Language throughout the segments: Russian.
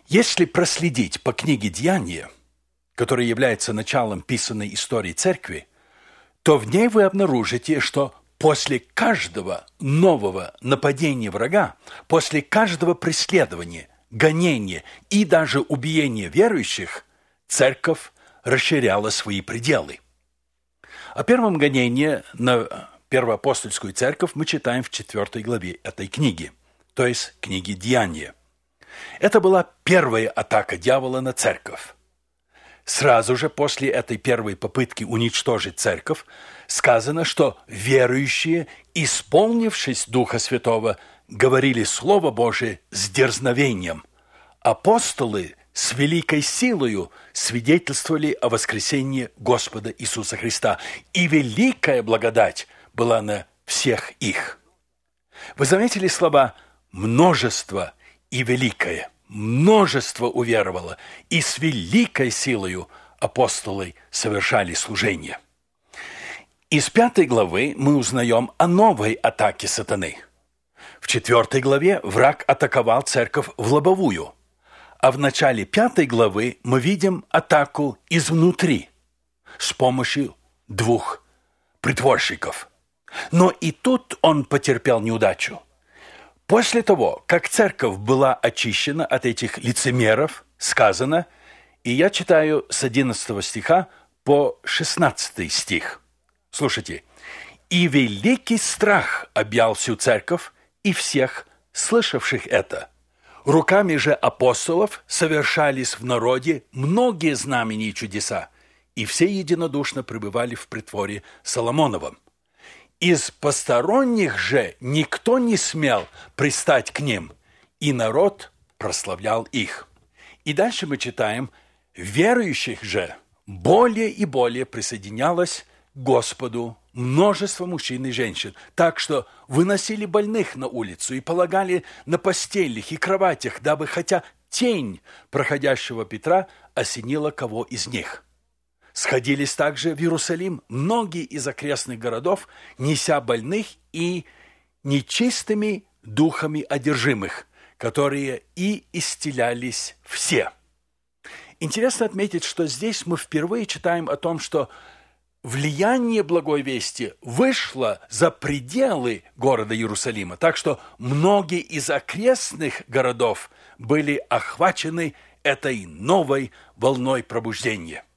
Если проследить по книге «Деяния», которая является началом писанной истории церкви, то в ней вы обнаружите, что после каждого нового нападения врага, после каждого преследования, гонения и даже убиения верующих, церковь расширяла свои пределы. О первом гонении на первоапостольскую церковь мы читаем в 4 главе этой книги, то есть книги «Деяния». Это была первая атака дьявола на церковь. Сразу же после этой первой попытки уничтожить церковь сказано, что верующие, исполнившись Духа Святого, говорили Слово Божие с дерзновением. Апостолы с великой силою свидетельствовали о воскресении Господа Иисуса Христа, и великая благодать была на всех их. Вы заметили слова «множество» и «великое»? Множество уверовало, и с великой силою апостолы совершали служение. Из 5 главы мы узнаем о новой атаке сатаны. В 4 главе враг атаковал церковь в лобовую, а в начале 5 главы мы видим атаку изнутри с помощью 2 притворщиков. Но и тут он потерпел неудачу. После того, как церковь была очищена от этих лицемеров, сказано, и я читаю с 11 стиха по 16 стих. Слушайте. «И великий страх объял всю церковь и всех, слышавших это. Руками же апостолов совершались в народе многие знамения и чудеса, и все единодушно пребывали в притворе Соломоновом. Из посторонних же никто не смел пристать к ним, и народ прославлял их». И дальше мы читаем: «Верующих же более и более присоединялось к Господу множество мужчин и женщин, так что выносили больных на улицу и полагали на постелях и кроватях, дабы хотя тень проходящего Петра осенила кого из них. Сходились также в Иерусалим многие из окрестных городов, неся больных и нечистыми духами одержимых, которые и исцелялись все». Интересно отметить, что здесь мы впервые читаем о том, что влияние благой вести вышло за пределы города Иерусалима, так что многие из окрестных городов были охвачены этой новой волной пробуждения.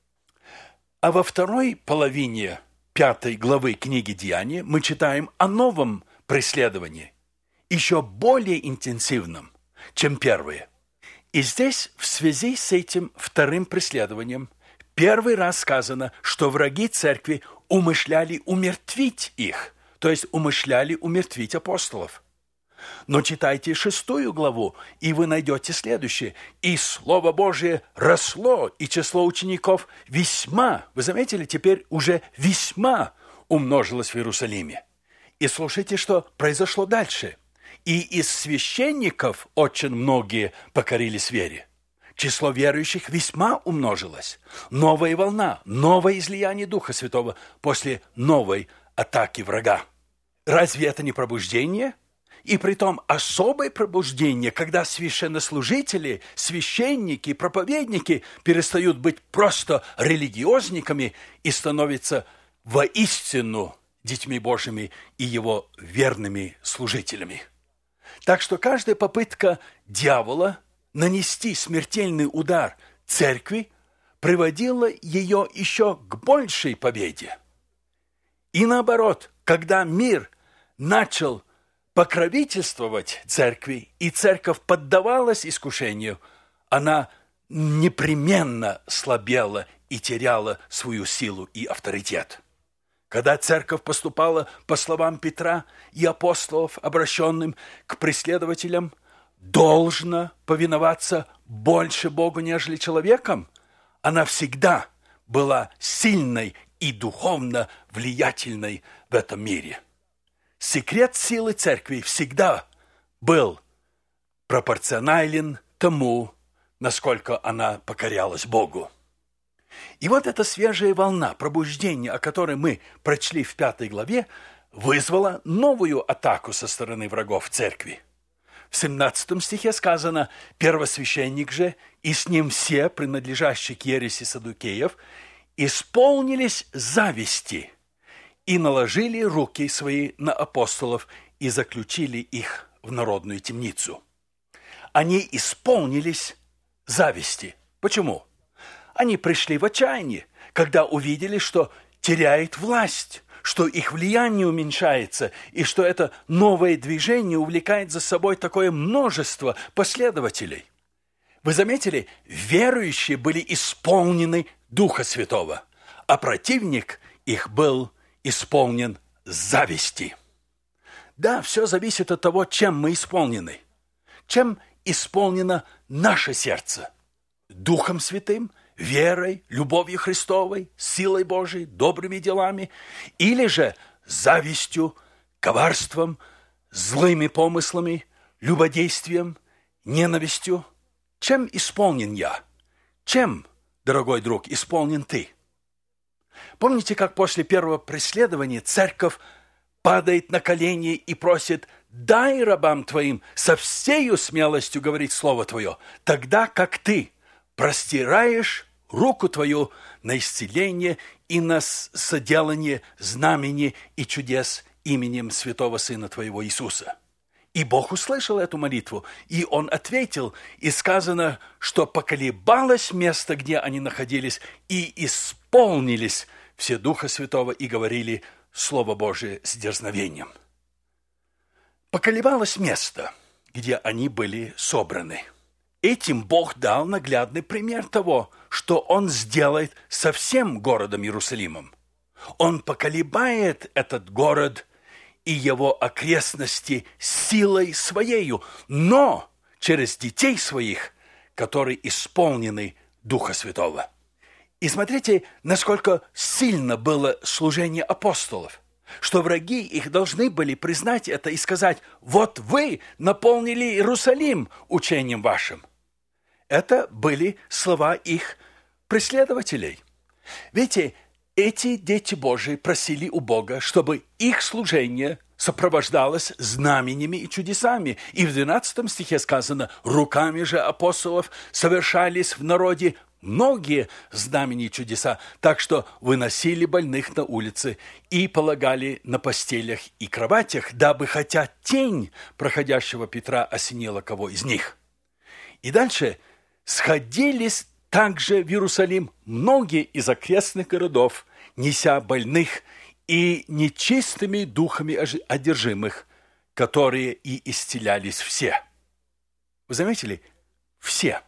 А во второй половине 5 главы книги «Деяния» мы читаем о новом преследовании, еще более интенсивном, чем первое. И здесь в связи с этим вторым преследованием первый раз сказано, что враги церкви умышляли умертвить их, то есть умышляли умертвить апостолов. Но читайте 6 главу, и вы найдете следующее. «И Слово Божие росло, и число учеников весьма», вы заметили, теперь уже весьма умножилось в Иерусалиме. И слушайте, что произошло дальше. «И из священников очень многие покорились вере». Число верующих весьма умножилось. Новая волна, новое излияние Духа Святого после новой атаки врага. Разве это не пробуждение? И притом особое пробуждение, когда священнослужители, священники, проповедники перестают быть просто религиозниками и становятся воистину детьми Божьими и Его верными служителями. Так что каждая попытка дьявола нанести смертельный удар церкви приводила ее еще к большей победе. И наоборот, когда мир начал покровительствовать церкви, и церковь поддавалась искушению, она непременно слабела и теряла свою силу и авторитет. Когда церковь поступала по словам Петра и апостолов, обращенным к преследователям, должна повиноваться больше Богу, нежели человеком, она всегда была сильной и духовно влиятельной в этом мире. Секрет силы церкви всегда был пропорционален тому, насколько она покорялась Богу. И вот эта свежая волна пробуждения, о которой мы прочли в 5 главе, вызвала новую атаку со стороны врагов церкви. В 17 стихе сказано: «Первосвященник же и с ним все, принадлежащие к ереси саддукеев, исполнились зависти и наложили руки свои на апостолов и заключили их в народную темницу». Они исполнились зависти. Почему? Они пришли в отчаяние, когда увидели, что теряет власть, что их влияние уменьшается, и что это новое движение увлекает за собой такое множество последователей. Вы заметили, верующие были исполнены Духа Святого, а противник их был исполнен зависти. Да, все зависит от того, чем мы исполнены. Чем исполнено наше сердце? Духом Святым, верой, любовью Христовой, силой Божией, добрыми делами, или же завистью, коварством, злыми помыслами, любодействием, ненавистью? Чем исполнен я? Чем, дорогой друг, исполнен ты? Помните, как после первого преследования церковь падает на колени и просит: «Дай рабам твоим со всею смелостью говорить слово твое, тогда как ты простираешь руку твою на исцеление и на соделание знамени и чудес именем святого Сына твоего Иисуса». И Бог услышал эту молитву, и Он ответил, и сказано, что поколебалось место, где они находились, и исполнились все Духа Святого и говорили Слово Божие с дерзновением. Поколебалось место, где они были собраны. Этим Бог дал наглядный пример того, что Он сделает со всем городом Иерусалимом. Он поколебает этот город и его окрестности силой Своею, но через детей Своих, которые исполнены Духа Святого. И смотрите, насколько сильно было служение апостолов, что враги их должны были признать это и сказать: «Вот вы наполнили Иерусалим учением вашим». Это были слова их преследователей. Видите, эти дети Божии просили у Бога, чтобы их служение сопровождалось знаменями и чудесами. И в 12 стихе сказано: «Руками же апостолов совершались в народе многие знамения и чудеса, так что выносили больных на улицы и полагали на постелях и кроватях, дабы хотя тень проходящего Петра осенила кого из них». И дальше: «Сходились также в Иерусалим многие из окрестных городов, неся больных и нечистыми духами одержимых, которые и исцелялись все». Вы заметили? Все.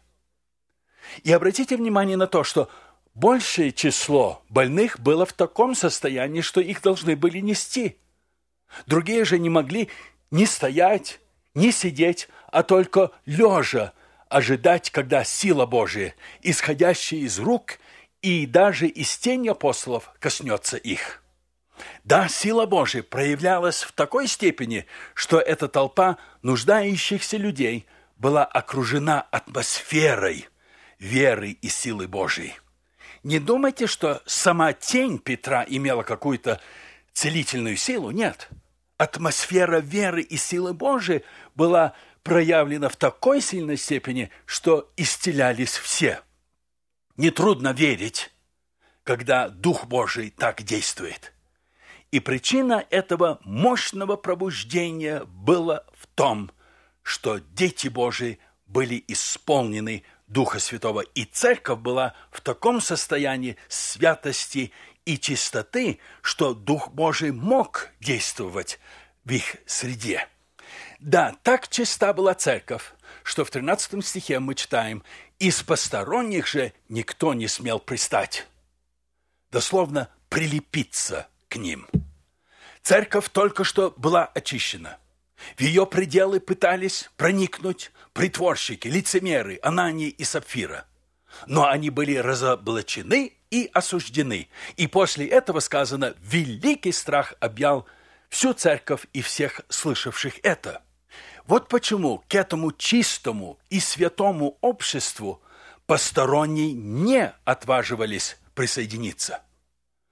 И обратите внимание на то, что большее число больных было в таком состоянии, что их должны были нести. Другие же не могли ни стоять, ни сидеть, а только лежа ожидать, когда сила Божия, исходящая из рук и даже из тени апостолов, коснется их. Да, сила Божия проявлялась в такой степени, что эта толпа нуждающихся людей была окружена атмосферой веры и силы Божией. Не думайте, что сама тень Петра имела какую-то целительную силу. Нет. Атмосфера веры и силы Божией была проявлена в такой сильной степени, что исцелялись все. Нетрудно верить, когда Дух Божий так действует. И причина этого мощного пробуждения была в том, что дети Божии были исполнены Духа Святого, и церковь была в таком состоянии святости и чистоты, что Дух Божий мог действовать в их среде. Да, так чиста была церковь, что в 13 стихе мы читаем: «Из посторонних же никто не смел пристать», дословно прилепиться к ним. Церковь только что была очищена. В ее пределы пытались проникнуть притворщики, лицемеры, Анания и Сапфира. Но они были разоблачены и осуждены. И после этого сказано: великий страх объял всю церковь и всех слышавших это. Вот почему к этому чистому и святому обществу посторонние не отваживались присоединиться.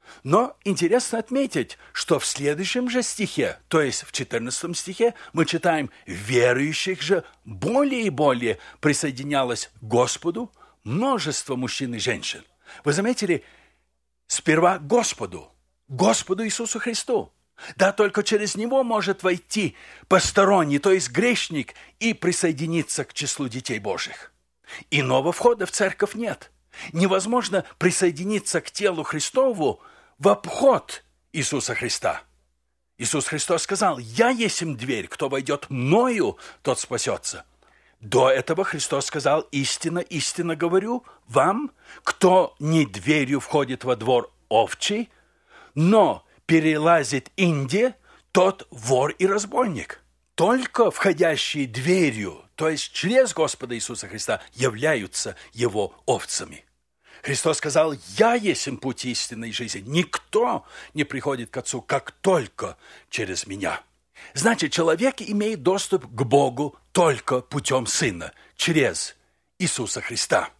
Но интересно отметить, что в следующем же стихе, то есть в 14 стихе, мы читаем: «Верующих же более и более присоединялось к Господу множество мужчин и женщин». Вы заметили, сперва Господу Иисусу Христу. Да, только через Него может войти посторонний, то есть грешник, и присоединиться к числу детей Божьих. Иного входа в церковь нет. Невозможно присоединиться к телу Христову в обход Иисуса Христа. Иисус Христос сказал: «Я есмь дверь, кто войдет мною, тот спасется». До этого Христос сказал: «Истинно, истинно говорю вам, кто не дверью входит во двор овчий, но перелазит инде, тот вор и разбойник». Только входящие дверью, то есть через Господа Иисуса Христа, являются Его овцами. Христос сказал: «Я есмь путь истинной жизни. Никто не приходит к Отцу, как только через Меня». Значит, человек имеет доступ к Богу только путем Сына, через Иисуса Христа.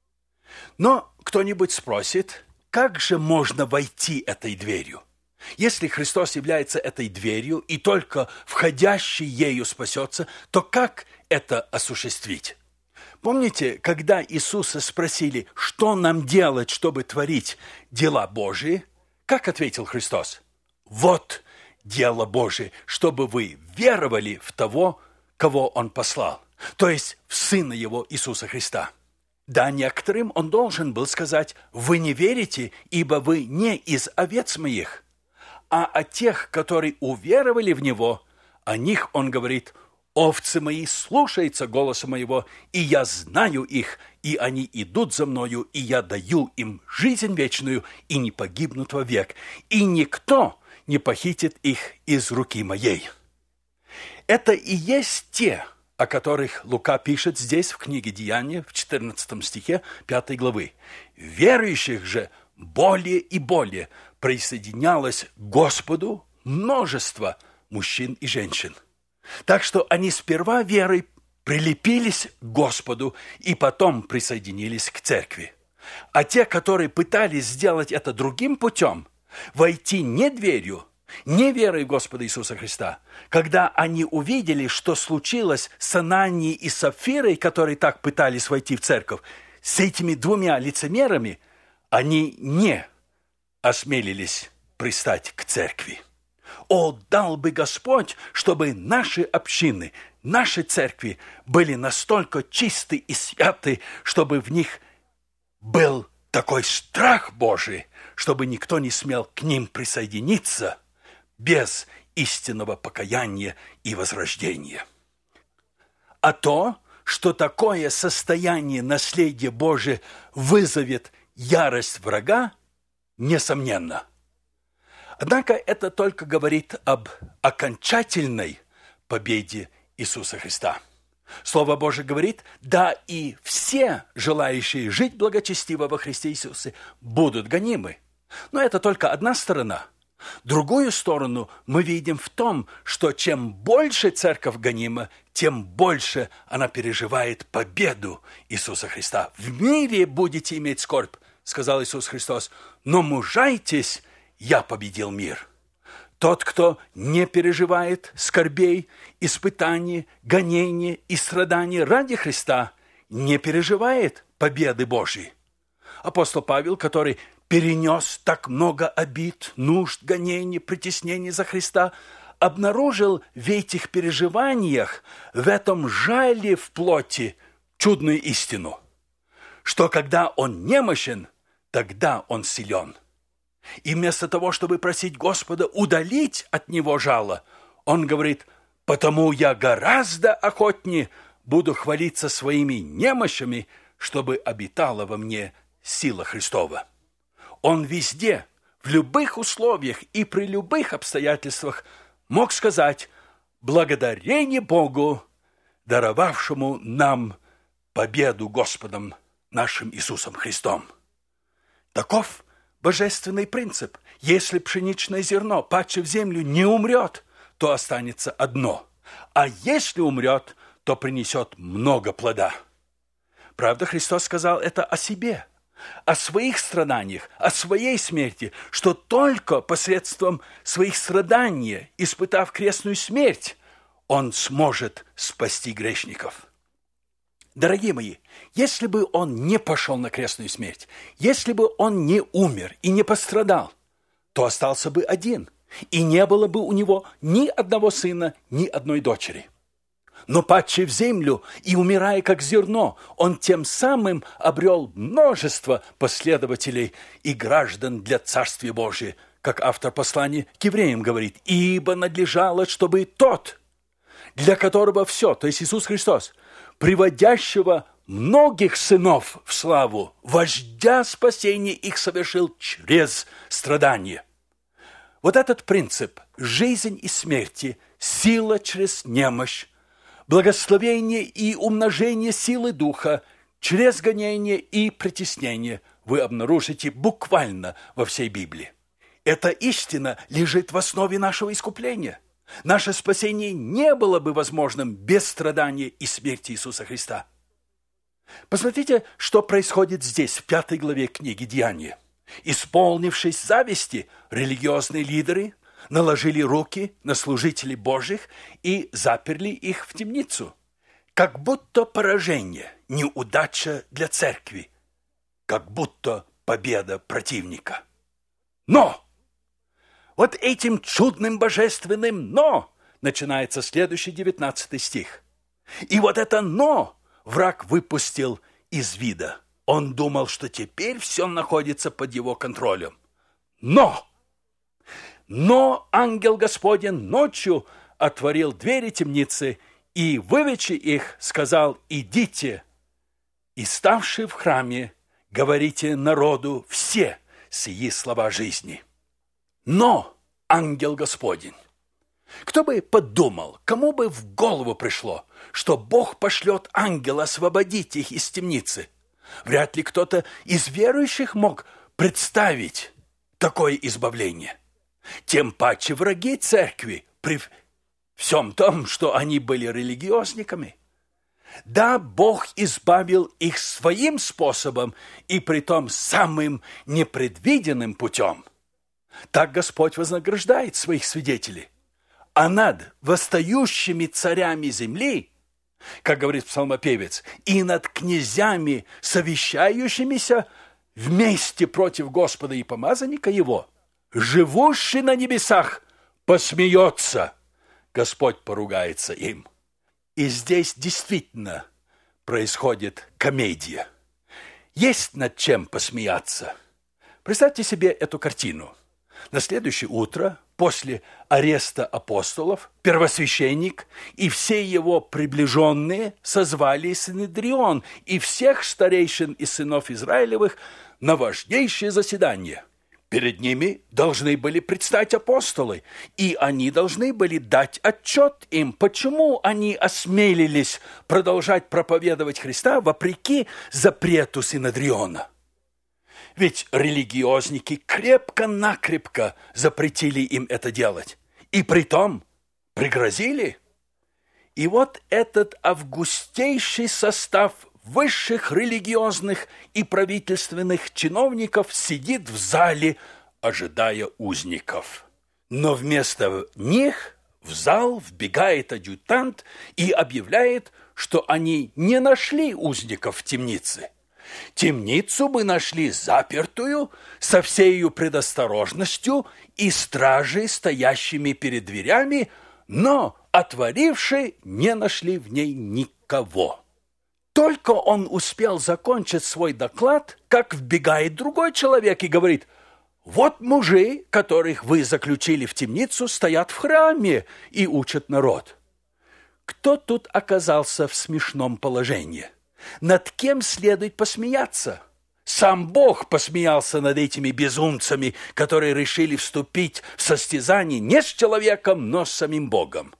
Но кто-нибудь спросит: как же можно войти этой дверью? Если Христос является этой дверью, и только входящий ею спасется, то как это осуществить? Помните, когда Иисуса спросили, что нам делать, чтобы творить дела Божии, как ответил Христос? «Вот дело Божие, чтобы вы веровали в того, кого Он послал», то есть в Сына Его Иисуса Христа. Да, некоторым Он должен был сказать: «Вы не верите, ибо вы не из овец моих». А о тех, которые уверовали в Него, о них Он говорит: «Овцы мои слушаются голоса моего, и я знаю их, и они идут за мною, и я даю им жизнь вечную, и не погибнут вовек, и никто не похитит их из руки моей». Это и есть те, о которых Лука пишет здесь в книге Деяния, в 14 стихе 5 главы. «Верующих же более и более присоединялось к Господу множество мужчин и женщин». Так что они сперва верой прилепились к Господу и потом присоединились к церкви. А те, которые пытались сделать это другим путем, войти не дверью, не верой в Господа Иисуса Христа, когда они увидели, что случилось с Ананией и Сапфирой, которые так пытались войти в церковь, с этими двумя лицемерами, они не осмелились пристать к церкви. О, дал бы Господь, чтобы наши общины, наши церкви были настолько чисты и святы, чтобы в них был такой страх Божий, чтобы никто не смел к ним присоединиться без истинного покаяния и возрождения. А то, что такое состояние наследия Божия вызовет ярость врага, несомненно. Однако это только говорит об окончательной победе Иисуса Христа. Слово Божие говорит: да и все желающие жить благочестиво во Христе Иисусе будут гонимы. Но это только одна сторона. Другую сторону мы видим в том, что чем больше церковь гонима, тем больше она переживает победу Иисуса Христа. «В мире будете иметь скорбь», — сказал Иисус Христос, «но мужайтесь, я победил мир». Тот, кто не переживает скорбей, испытаний, гонений и страданий ради Христа, не переживает победы Божьей. Апостол Павел, который перенес так много обид, нужд, гонений, притеснений за Христа, обнаружил в этих переживаниях, в этом жале в плоти, чудную истину, что когда он немощен, тогда он силен. И вместо того, чтобы просить Господа удалить от него жало, он говорит: «Потому я гораздо охотнее буду хвалиться своими немощами, чтобы обитала во мне сила Христова». Он везде, в любых условиях и при любых обстоятельствах мог сказать: «Благодарение Богу, даровавшему нам победу Господом нашим Иисусом Христом». Таков божественный принцип. Если пшеничное зерно, падшее в землю, не умрет, то останется одно. А если умрет, то принесет много плода. Правда, Христос сказал это о себе. о своих страданиях, о своей смерти, что только посредством своих страданий, испытав крестную смерть, Он сможет спасти грешников. Дорогие мои, если бы Он не пошел на крестную смерть, если бы Он не умер и не пострадал, то остался бы один, и не было бы у Него ни одного сына, ни одной дочери. Но падший в землю и умирая как зерно, Он тем самым обрел множество последователей и граждан для Царствия Божия, как автор послания к евреям говорит, «Ибо надлежало, чтобы тот, для которого все, то есть Иисус Христос, приводящего многих сынов в славу, вождя спасения их совершил через страдания». Вот этот принцип «жизнь и смерти, сила через немощь, благословение и умножение силы Духа через гонение и притеснение» вы обнаружите буквально во всей Библии. Эта истина лежит в основе нашего искупления. Наше спасение не было бы возможным без страдания и смерти Иисуса Христа. Посмотрите, что происходит здесь, в 5 главе книги «Деяния». Исполнившись зависти, религиозные лидеры наложили руки на служителей Божьих и заперли их в темницу. Как будто поражение, неудача для церкви, как будто победа противника. Но! Вот этим чудным божественным «но» начинается следующий 19 стих. И вот это «но» враг выпустил из вида. Он думал, что теперь все находится под его контролем. Но ангел Господень ночью отворил двери темницы и, выведши их, сказал: «Идите, и, ставши в храме, говорите народу все сии слова жизни». Но ангел Господень. Кто бы подумал, кому бы в голову пришло, что Бог пошлет ангела освободить их из темницы? Вряд ли кто-то из верующих мог представить такое избавление. Тем паче враги церкви при всем том, что они были религиозниками. Да, Бог избавил их своим способом и притом самым непредвиденным путем. Так Господь вознаграждает своих свидетелей. А над восстающими царями земли, как говорит псалмопевец, и над князьями, совещающимися вместе против Господа и помазанника Его, живущий на небесах посмеется, Господь поругается им. И здесь действительно происходит комедия. Есть над чем посмеяться. Представьте себе эту картину. На следующее утро, после ареста апостолов, первосвященник и все его приближенные созвали Синедрион и всех старейшин и сынов Израилевых на важнейшее заседание. Перед ними должны были предстать апостолы, и они должны были дать отчет им, почему они осмелились продолжать проповедовать Христа вопреки запрету Синедриона. Ведь религиозники крепко-накрепко запретили им это делать. И притом пригрозили. И вот этот августейший состав высших религиозных и правительственных чиновников сидит в зале, ожидая узников. Но вместо них в зал вбегает адъютант и объявляет, что они не нашли узников в темнице. Темницу мы нашли запертую, со всею предосторожностью и стражей, стоящими перед дверями, но, отворивши, не нашли в ней никого. Только он успел закончить свой доклад, как вбегает другой человек и говорит: «Вот мужи, которых вы заключили в темницу, стоят в храме и учат народ». Кто тут оказался в смешном положении? Над кем следует посмеяться? Сам Бог посмеялся над этими безумцами, которые решили вступить в состязание не с человеком, но с самим Богом.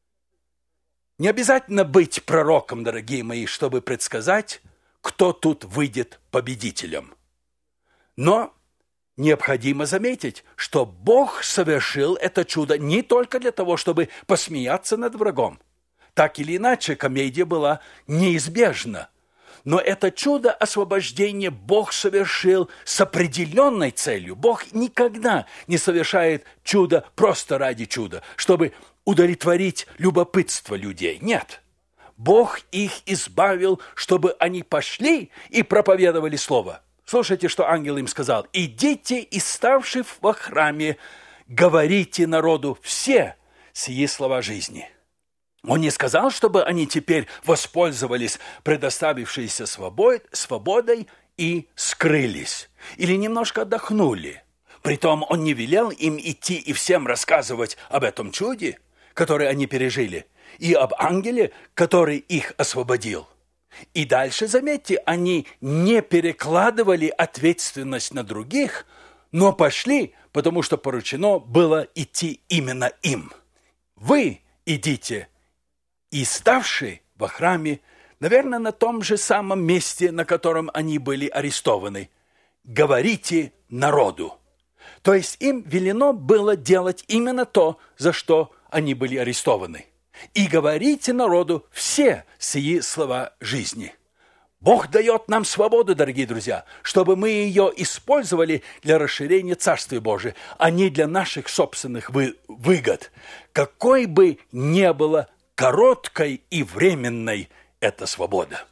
Не обязательно быть пророком, дорогие мои, чтобы предсказать, кто тут выйдет победителем. Но необходимо заметить, что Бог совершил это чудо не только для того, чтобы посмеяться над врагом. Так или иначе, комедия была неизбежна. Но это чудо освобождения Бог совершил с определенной целью. Бог никогда не совершает чудо просто ради чуда, чтобы удовлетворить любопытство людей. Нет. Бог их избавил, чтобы они пошли и проповедовали Слово. Слушайте, что ангел им сказал. «Идите и, ставши во храме, говорите народу все сии слова жизни». Он не сказал, чтобы они теперь воспользовались предоставившейся свободой и скрылись, или немножко отдохнули. Притом он не велел им идти и всем рассказывать об этом чуде, которое они пережили, и об ангеле, который их освободил. И дальше, заметьте, они не перекладывали ответственность на других, но пошли, потому что поручено было идти именно им. Вы идите, и ставшие во храме, наверное, на том же самом месте, на котором они были арестованы, говорите народу. То есть им велено было делать именно то, за что они были арестованы. И говорите народу все сии слова жизни. Бог дает нам свободу, дорогие друзья, чтобы мы ее использовали для расширения Царствия Божия, а не для наших собственных выгод. Какой бы ни было короткой и временной эта свобода.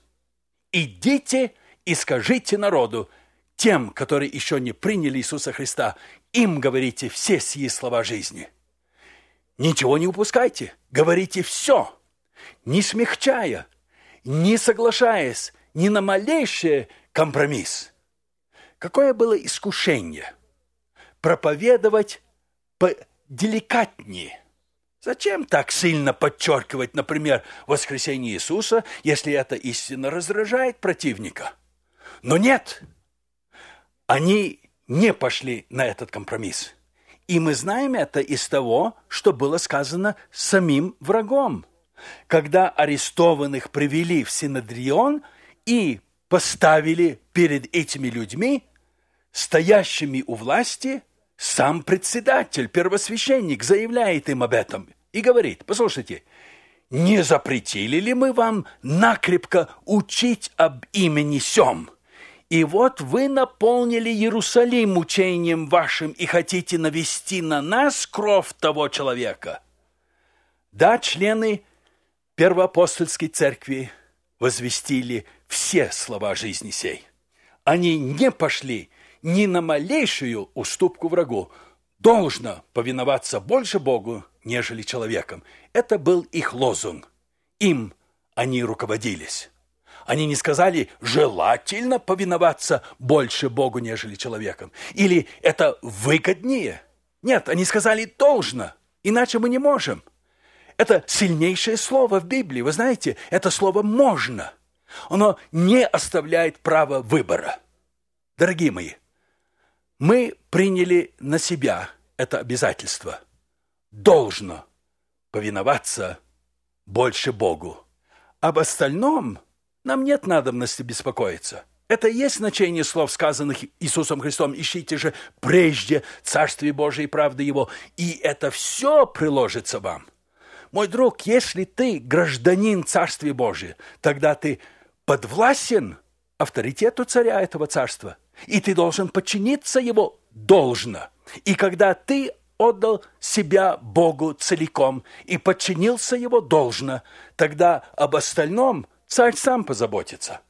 Идите и скажите народу, тем, которые еще не приняли Иисуса Христа, им говорите все сии слова жизни. Ничего не упускайте, говорите все, не смягчая, не соглашаясь ни на малейший компромисс. Какое было искушение проповедовать поделикатнее. Зачем так сильно подчеркивать, например, воскресение Иисуса, если это истинно раздражает противника? Но нет, они не пошли на этот компромисс. И мы знаем это из того, что было сказано самим врагом. Когда арестованных привели в Синедрион и поставили перед этими людьми, стоящими у власти, сам председатель, первосвященник, заявляет им об этом и говорит: послушайте, не запретили ли мы вам накрепко учить об имени сем? И вот вы наполнили Иерусалим учением вашим и хотите навести на нас кровь того человека. Да, члены Первоапостольской церкви возвестили все слова жизни сей. Они не пошли ни на малейшую уступку врагу. Должно повиноваться больше Богу, нежели человеком. Это был их лозунг. Им они руководились. Они не сказали «желательно повиноваться больше Богу, нежели человеком». Или «это выгоднее». Нет, они сказали «должно», иначе мы не можем. Это сильнейшее слово в Библии. Вы знаете, это слово «можно». Оно не оставляет права выбора. Дорогие мои, мы приняли на себя это обязательство. Должно повиноваться больше Богу. Об остальном нам нет надобности беспокоиться. Это и есть значение слов, сказанных Иисусом Христом. Ищите же прежде Царствие Божие и правды Его, и это все приложится вам. Мой друг, если ты гражданин Царствия Божия, тогда ты подвластен авторитету царя этого царства, и ты должен подчиниться его должно. И когда ты отдал себя Богу целиком и подчинился его должно, тогда об остальном царь сам позаботится.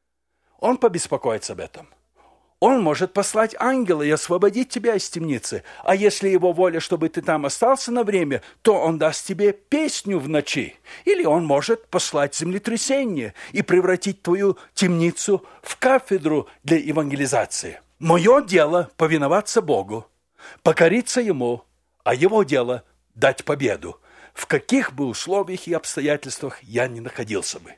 Он побеспокоится об этом. Он может послать ангела и освободить тебя из темницы. А если его воля, чтобы ты там остался на время, то он даст тебе песню в ночи. Или он может послать землетрясение и превратить твою темницу в кафедру для евангелизации. Мое дело повиноваться Богу, покориться Ему, а Его дело дать победу, в каких бы условиях и обстоятельствах я ни находился бы.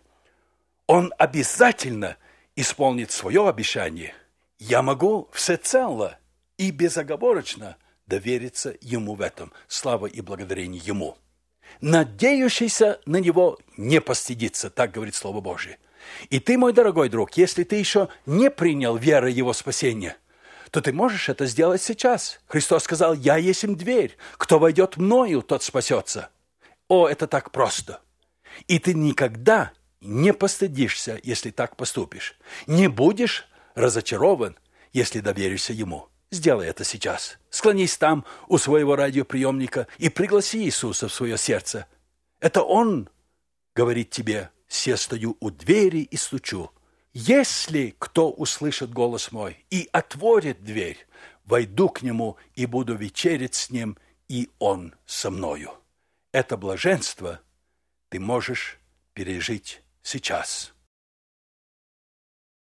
Он обязательно исполнит свое обещание. Я могу всецело и безоговорочно довериться Ему в этом. Слава и благодарение Ему. Надеющийся на Него не постыдится, так говорит Слово Божие. И ты, мой дорогой друг, если ты еще не принял веры Его спасения, то ты можешь это сделать сейчас. Христос сказал: «Я есть им дверь. Кто войдет мною, тот спасется». О, это так просто. И ты никогда не постыдишься, если так поступишь. Не будешь разочарован, если доверишься Ему. Сделай это сейчас. Склонись там у своего радиоприемника и пригласи Иисуса в свое сердце. Это Он говорит тебе: «Се стою у двери и стучу. Если кто услышит голос мой и отворит дверь, войду к нему и буду вечерять с ним, и он со мною». Это блаженство ты можешь пережить сейчас.